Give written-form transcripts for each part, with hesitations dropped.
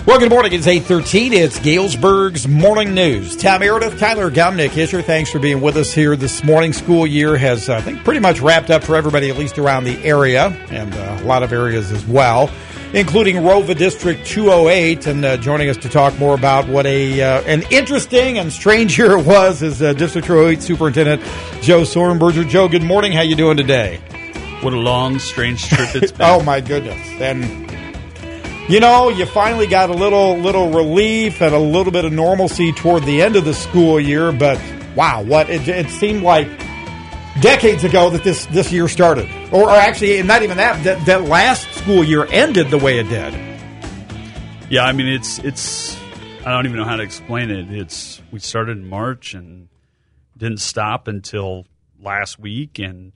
Well, good morning. It's 8:13. It's Galesburg's Morning News. Tom Meredith, Tyler Gumnick, Hischer, thanks for being with us here this morning. School year has, I think, pretty much wrapped up for everybody, at least around the area, and a lot of areas as well, including Rova District 208. And joining us to talk more about what an interesting and strange year it was is District 208 Superintendent Joe Sornberger. Joe, good morning. How you doing today? What a long, strange trip it's been. Oh, my goodness. And you know, you finally got a little relief and a little bit of normalcy toward the end of the school year, but wow, it seemed like decades ago that this year started. Or actually, not even that last school year ended the way it did. Yeah, I mean, it's I don't even know how to explain it. We started in March and didn't stop until last week, and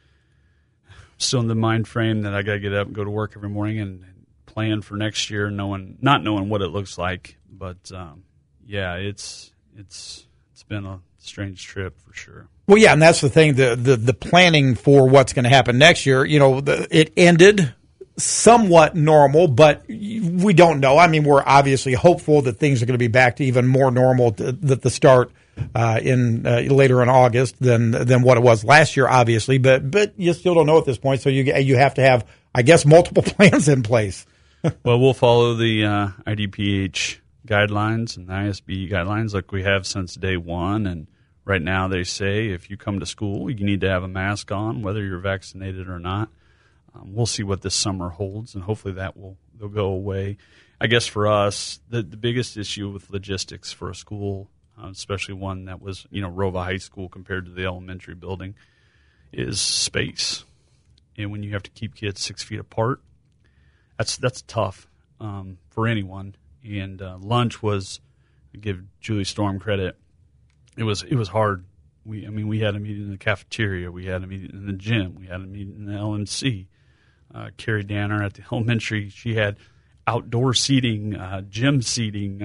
still in the mind frame that I got to get up and go to work every morning and plan for next year, not knowing what it looks like. But yeah, it's been a strange trip for sure. Well, yeah, and that's the thing, the planning for what's going to happen next year. You know, it ended somewhat normal, but we don't know. I mean, we're obviously hopeful that things are going to be back to even more normal at the start later in August than what it was last year, obviously. But you still don't know at this point, so you have to have, I guess, multiple plans in place. Well, we'll follow the IDPH guidelines and the ISB guidelines like we have since day one. And right now they say if you come to school, you need to have a mask on, whether you're vaccinated or not. We'll see what this summer holds, and hopefully they'll go away. I guess for us, the biggest issue with logistics for a school, especially one that was, Rova High School compared to the elementary building, is space. And when you have to keep kids 6 feet apart, that's tough for anyone. And lunch was, I give Julie Storm credit, it was hard. We had a meeting in the cafeteria, we had a meeting in the gym, we had a meeting in the LMC. Carrie Danner at the elementary, she had outdoor seating, gym seating.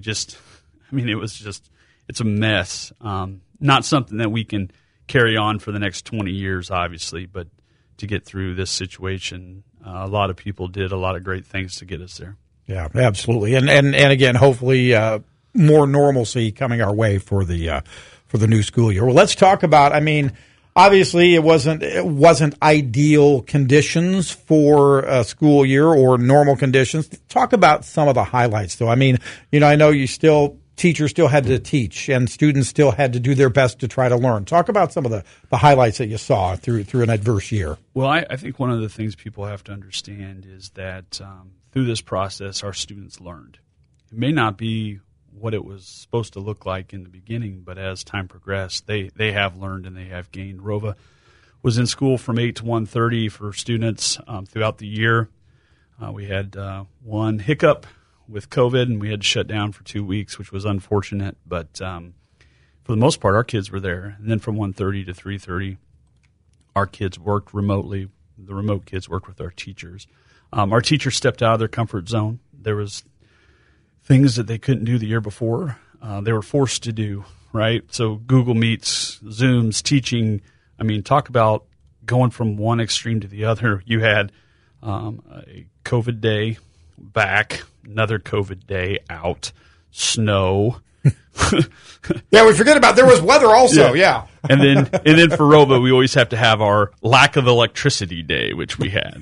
It's a mess. Not something that we can carry on for the next 20 years, obviously, but to get through this situation, a lot of people did a lot of great things to get us there. Yeah, absolutely. And again, hopefully more normalcy coming our way for the new school year. Well, let's talk about, obviously it wasn't ideal conditions for a school year or normal conditions. Talk about some of the highlights, though. I know teachers still had to teach and students still had to do their best to try to learn. Talk about some of the highlights that you saw through an adverse year. Well, I think one of the things people have to understand is that through this process, our students learned. It may not be what it was supposed to look like in the beginning, but as time progressed, they have learned and they have gained. Rova was in school from 8 to 1:30 for students throughout the year. We had one hiccup with COVID, and we had to shut down for 2 weeks, which was unfortunate. But for the most part, our kids were there. And then from 1:30 to 3:30, our kids worked remotely. The remote kids worked with our teachers. Our teachers stepped out of their comfort zone. There was things that they couldn't do the year before. They were forced to do, right? So Google Meets, Zooms, teaching. Talk about going from one extreme to the other. You had a COVID day back, another COVID day out, snow. Yeah, we forget about there was weather also. Yeah. And then for Rova, we always have to have our lack of electricity day, which we had.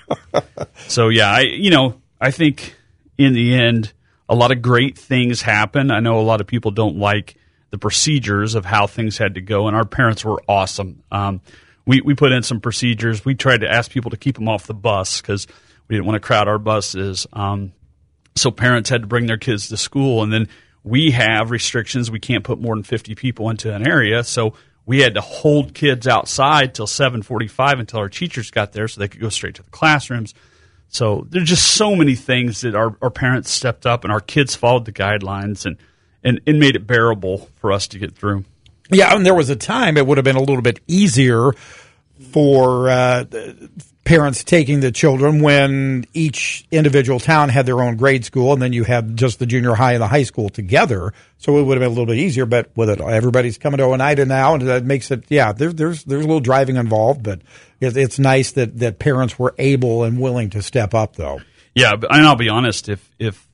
So yeah, I think in the end, a lot of great things happen. I know a lot of people don't like the procedures of how things had to go, and our parents were awesome. We put in some procedures. We tried to ask people to keep them off the bus because we didn't want to crowd our buses. So parents had to bring their kids to school, and then we have restrictions. We can't put more than 50 people into an area, so we had to hold kids outside till 7:45 until our teachers got there so they could go straight to the classrooms. So there's just so many things that our parents stepped up and our kids followed the guidelines and made it bearable for us to get through. Yeah, and there was a time it would have been a little bit easier for parents taking the children when each individual town had their own grade school, and then you had just the junior high and the high school together. So it would have been a little bit easier, but with it, everybody's coming to Oneida now, and that makes it, there's a little driving involved, but it's nice that parents were able and willing to step up, though. Yeah, and I'll be honest, if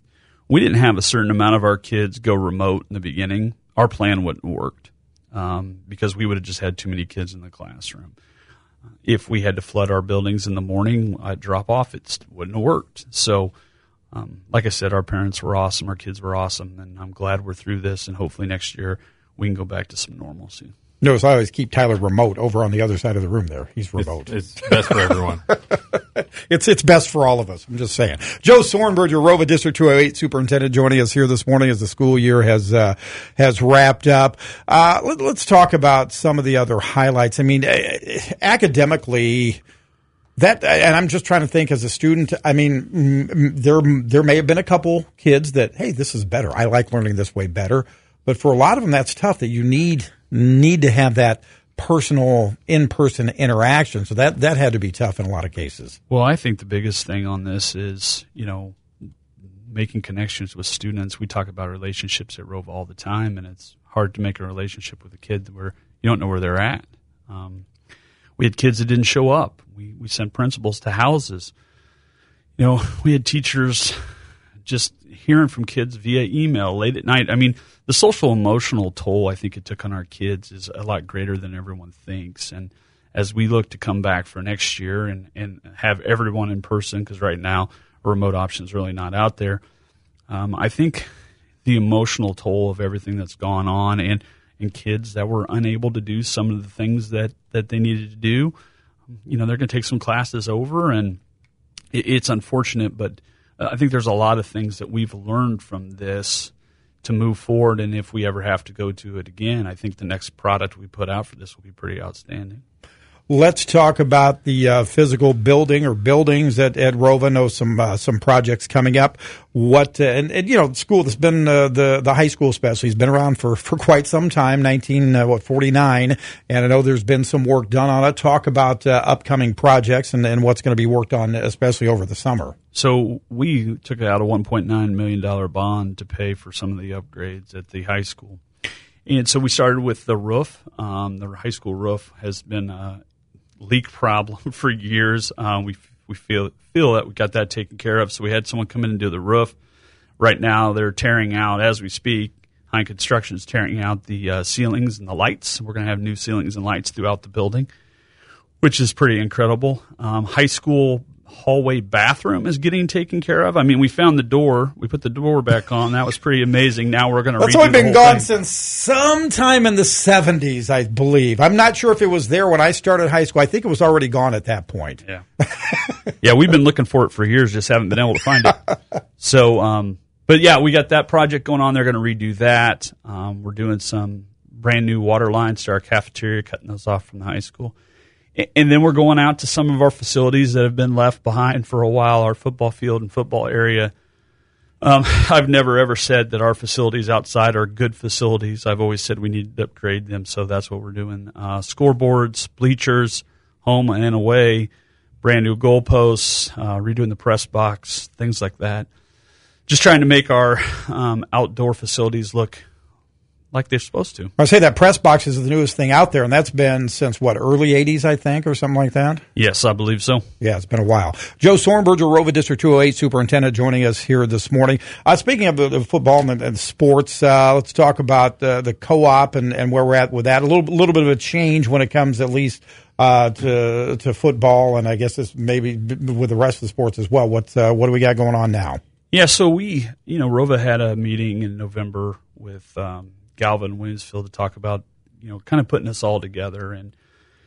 we didn't have a certain amount of our kids go remote in the beginning, our plan wouldn't have worked because we would have just had too many kids in the classroom. If we had to flood our buildings in the morning, I'd drop off. It wouldn't have worked. So, like I said, our parents were awesome. Our kids were awesome. And I'm glad we're through this. And hopefully next year we can go back to some normalcy. Notice I always keep Tyler remote over on the other side of the room there. He's remote. It's best for everyone. It's best for all of us. I'm just saying. Joe Sornberger, Rova District 208 Superintendent, joining us here this morning as the school year has wrapped up. Let's talk about some of the other highlights. I mean, academically, and I'm just trying to think as a student. I mean, there may have been a couple kids that, hey, this is better. I like learning this way better. But for a lot of them, that's tough. That you need to have that personal, in-person interaction. So that had to be tough in a lot of cases. Well, I think the biggest thing on this is, making connections with students. We talk about relationships at Rova all the time, and it's hard to make a relationship with a kid where you don't know where they're at. We had kids that didn't show up. We sent principals to houses. We had teachers just hearing from kids via email late at night. I mean, the social emotional toll I think it took on our kids is a lot greater than everyone thinks. And as we look to come back for next year and have everyone in person, because right now a remote option is really not out there, I think the emotional toll of everything that's gone on and kids that were unable to do some of the things that they needed to do, they're going to take some classes over, and it's unfortunate, but I think there's a lot of things that we've learned from this to move forward, and if we ever have to go to it again, I think the next product we put out for this will be pretty outstanding. Let's talk about the physical building or buildings at Rova. I know some projects coming up. What and school that's been the high school especially has been around for quite some time, 49, and I know there's been some work done on it. Talk about upcoming projects and what's going to be worked on, especially over the summer. So we took out a $1.9 million bond to pay for some of the upgrades at the high school. And so we started with the roof. The high school roof has been a leak problem for years. We feel that we got that taken care of. So we had someone come in and do the roof. Right now they're tearing out, as we speak, Hine Construction is tearing out the ceilings and the lights. We're going to have new ceilings and lights throughout the building, which is pretty incredible. High school hallway bathroom is getting taken care of. I mean, we found the door. We put the door back on. That was pretty amazing. Now we're going to redo the whole thing. That's only been gone since sometime in the 70s, I believe. I'm not sure if it was there when I started high school. I think it was already gone at that point. Yeah. Yeah, we've been looking for it for years, just haven't been able to find it. So, but yeah, we got that project going on. They're going to redo that. We're doing some brand new water lines to our cafeteria, cutting those off from the high school. And then we're going out to some of our facilities that have been left behind for a while, our football field and football area. I've never, ever said that our facilities outside are good facilities. I've always said we need to upgrade them, so that's what we're doing. Scoreboards, bleachers, home and away, brand new goalposts, redoing the press box, things like that. Just trying to make our outdoor facilities look like they're supposed to. I say that press box is the newest thing out there, and that's been since, early 80s, I think, or something like that? Yes, I believe so. Yeah, it's been a while. Joe Sornberger, Rova District 208 Superintendent, joining us here this morning. Speaking of the football and sports, let's talk about the co-op and where we're at with that. A little bit of a change when it comes at least to football, and I guess this maybe with the rest of the sports as well. What do we got going on now? Yeah, so we, Rova had a meeting in November with Galva, Williamsfield to talk about, kind of putting us all together. And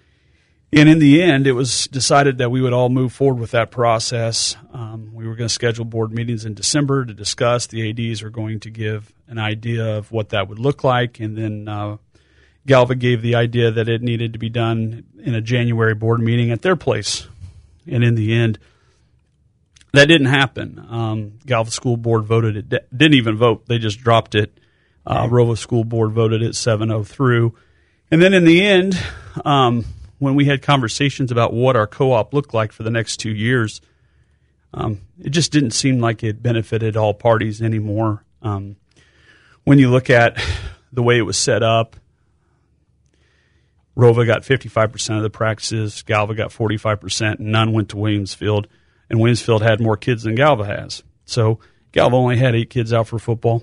in the end, it was decided that we would all move forward with that process. We were going to schedule board meetings in December to discuss. The ADs are going to give an idea of what that would look like. And then Galva gave the idea that it needed to be done in a January board meeting at their place. And in the end, that didn't happen. Galva School Board voted it. Didn't even vote. They just dropped it. Rova School Board voted it 7-0 through. And then in the end, when we had conversations about what our co-op looked like for the next 2 years, it just didn't seem like it benefited all parties anymore. When you look at the way it was set up, Rova got 55% of the practices, Galva got 45%, and none went to Williamsfield. And Williamsfield had more kids than Galva has. So Galva only had 8 kids out for football,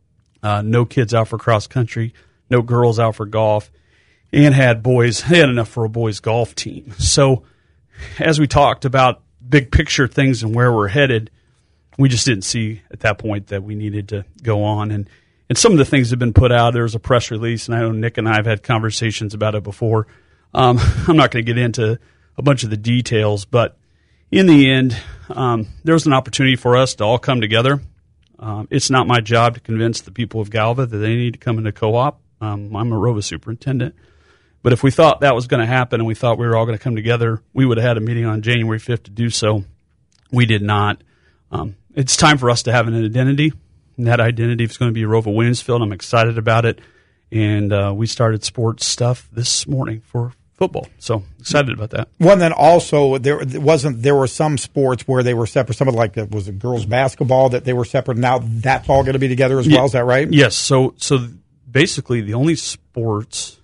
no kids out for cross country, no girls out for golf, and had boys. They had enough for a boys golf team. So as we talked about big picture things and where we're headed, we just didn't see at that point that we needed to go on. And some of the things have been put out. There was a press release, and I know Nick and I have had conversations about it before. I'm not going to get into a bunch of the details, but in the end, there was an opportunity for us to all come together. It's not my job to convince the people of Galva that they need to come into co-op. I'm a ROVA superintendent. But if we thought that was going to happen and we thought we were all going to come together, we would have had a meeting on January 5th to do so. We did not. It's time for us to have an identity, and that identity is going to be ROVA Williamsfield. I'm excited about it. And we started sports stuff this morning for football. So excited about that. Well, and then also there were some sports where they were separate. Some of was it girls basketball that they were separate. Now that's all going to be together as well. Is that right? Yes. So basically the only sports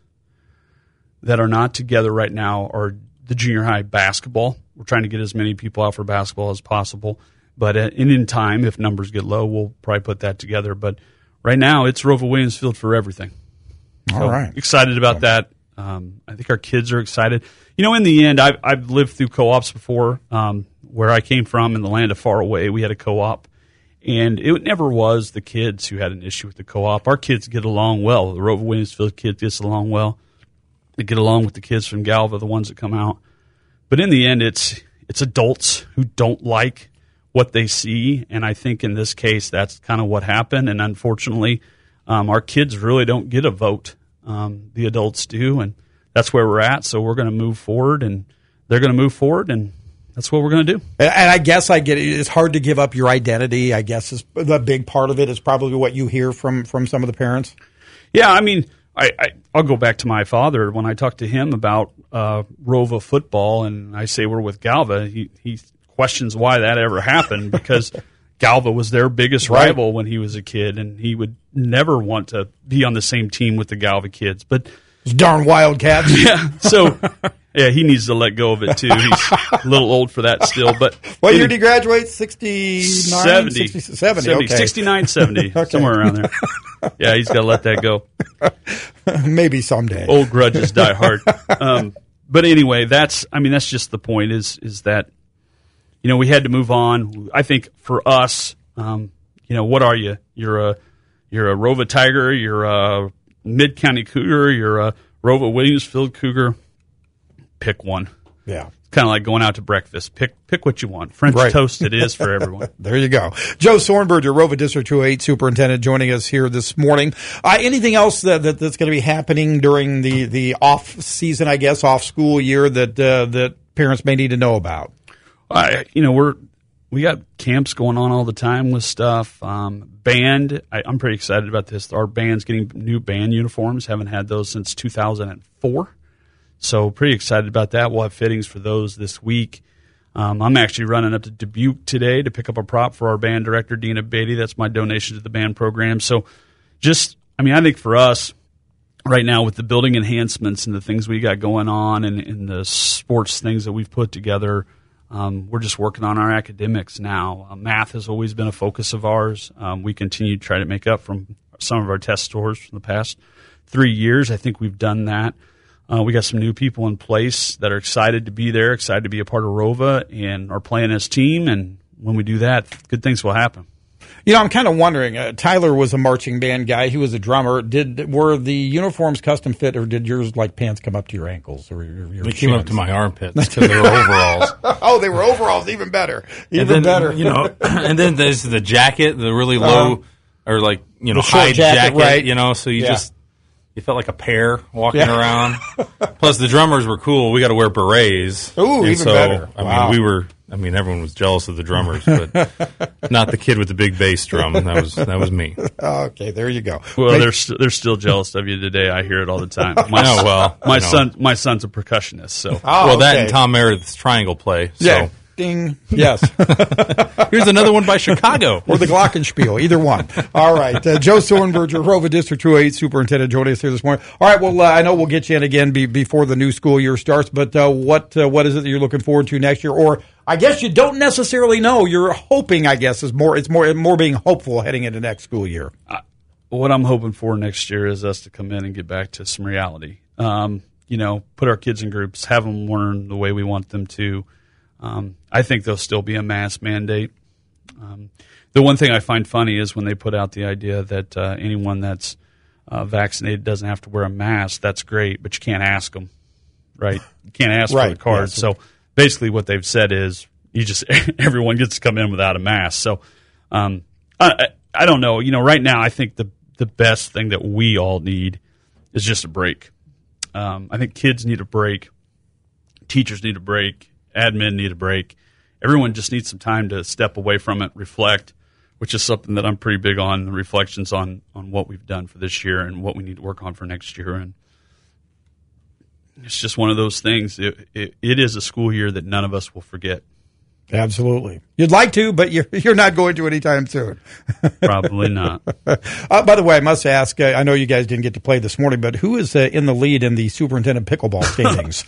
that are not together right now are the junior high basketball. We're trying to get as many people out for basketball as possible. But in time, if numbers get low, we'll probably put that together. But right now, it's ROVA Williamsfield for everything. All right. Excited about that. I think our kids are excited. In the end, I've lived through co-ops before. Where I came from in the land of far away, we had a co-op. And it never was the kids who had an issue with the co-op. Our kids get along well. The ROVA Williamsfield kids get along well. They get along with the kids from Galva, the ones that come out. But in the end, it's adults who don't like what they see, and I think in this case that's kind of what happened. And unfortunately, our kids really don't get a vote. The adults do, and that's where we're at. So we're going to move forward, and they're going to move forward, and that's what we're going to do. And I guess I get it. It's hard to give up your identity. I guess is the big part of it is probably what you hear from some of the parents. Yeah, I mean, I'll go back to my father. When I talk to him about ROVA football, and I say we're with Galva, he questions why that ever happened, because Galva was their biggest rival when he was a kid, and he would never want to be on the same team with the Galva kids. But those darn Wildcats. Yeah, so he needs to let go of it too. He's a little old for that still. But what year did he graduate? 69? 70. Okay. 69, 70, okay. Somewhere around there. Yeah, he's got to let that go. Maybe someday. Old grudges die hard. But anyway, that's just the point is that, we had to move on. I think for us, what are you? You're a ROVA Tiger, you're a Mid-County Cougar, you're a ROVA Williamsfield Cougar. Pick one. Yeah. Kind of like going out to breakfast. Pick what you want. French toast it is for everyone. There you go. Joe Sornberger, ROVA District 208 Superintendent, joining us here this morning. Anything else that's going to be happening during the off season, I guess, off school year that parents may need to know about? We got camps going on all the time with stuff. Band, I'm pretty excited about this. Our band's getting new band uniforms. Haven't had those since 2004. So pretty excited about that. We'll have fittings for those this week. I'm actually running up to Dubuque today to pick up a prop for our band director, Dina Beatty. That's my donation to the band program. So I think for us right now with the building enhancements and the things we got going on and the sports things that we've put together, we're just working on our academics now. Math has always been a focus of ours. We continue to try to make up from some of our test scores from the past 3 years. I think we've done that. We got some new people in place that are excited to be there, excited to be a part of ROVA, and are playing as team. And when we do that, good things will happen. I'm kind of wondering. Tyler was a marching band guy. He was a drummer. Were the uniforms custom fit, or did yours pants come up to your ankles or your They came up to my armpits because they were overalls. Oh, they were overalls. Even better. Even better. And then there's the jacket, the really low or high jacket, right? So you felt like a pear walking around. Plus, the drummers were cool. We got to wear berets. Ooh, even better. Everyone was jealous of the drummers, but not the kid with the big bass drum. That was me. Okay, there you go. Well, they're still jealous of you today. I hear it all the time. My son's a percussionist. So and Tom Meredith's triangle play. So. Yeah. Ding. Yes. Here's another one by Chicago. Or the Glockenspiel, either one. All right. Joe Sornberger, ROVA District 208 Superintendent, joining us here this morning. All right. Well, I know we'll get you in again before the new school year starts, but what is it that you're looking forward to next year? Or I guess you don't necessarily know. You're hoping, I guess, it's more being hopeful heading into next school year. What I'm hoping for next year is us to come in and get back to some reality. Put our kids in groups, have them learn the way we want them to. I think there'll still be a mask mandate. The one thing I find funny is when they put out the idea that anyone that's vaccinated doesn't have to wear a mask. That's great, but you can't ask them, right? You can't ask for the card. Yes. So basically what they've said is everyone gets to come in without a mask. So I don't know. Right now I think the best thing that we all need is just a break. I think kids need a break. Teachers need a break. Admin need a break. Everyone just needs some time to step away from it, reflect, which is something that I'm pretty big on, the reflections on what we've done for this year and what we need to work on for next year. And it's just one of those things. It is a school year that none of us will forget. Absolutely. You'd like to, but you're not going to anytime soon. Probably not. By the way, I must ask, I know you guys didn't get to play this morning, but who is in the lead in the superintendent pickleball standings?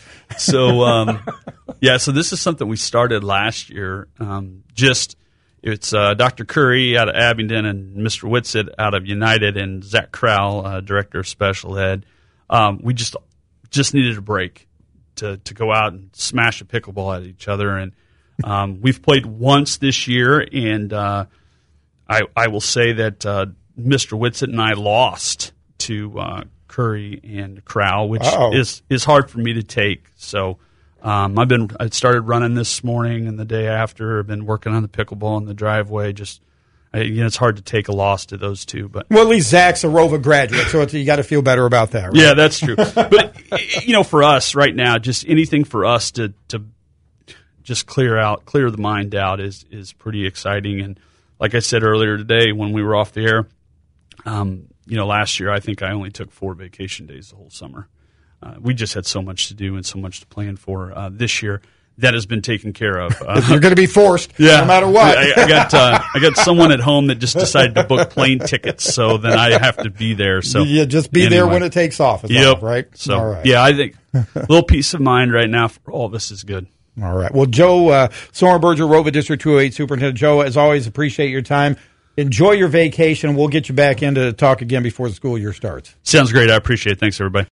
So this is something we started last year. It's Dr. Curry out of Abingdon and Mr. Whitsitt out of United and Zach Crowell, Director of Special Ed. We just needed a break to go out and smash a pickleball at each other. And we've played once this year, and I will say that Mr. Whitsitt and I lost to Curry and Crowell, which is hard for me to take. So I started running this morning and the day after. I've been working on the pickleball in the driveway. It's hard to take a loss to those two. But at least Zach's a ROVA graduate, so you got to feel better about that, right? Yeah, that's true. But for us right now, just anything for us to just clear the mind out is pretty exciting. And like I said earlier today when we were off the air, last year I think I only took 4 vacation days the whole summer. We just had so much to do and so much to plan for. This year that has been taken care of. You're going to be forced, no matter what. I got someone at home that just decided to book plane tickets, so then I have to be there. So just be there when it takes off. Right? So all right. I think a little peace of mind right now for all of us is good. All right. Well, Joe Sornberger, ROVA District 208 Superintendent. Joe, as always, appreciate your time. Enjoy your vacation. We'll get you back in to talk again before the school year starts. Sounds great. I appreciate it. Thanks, everybody.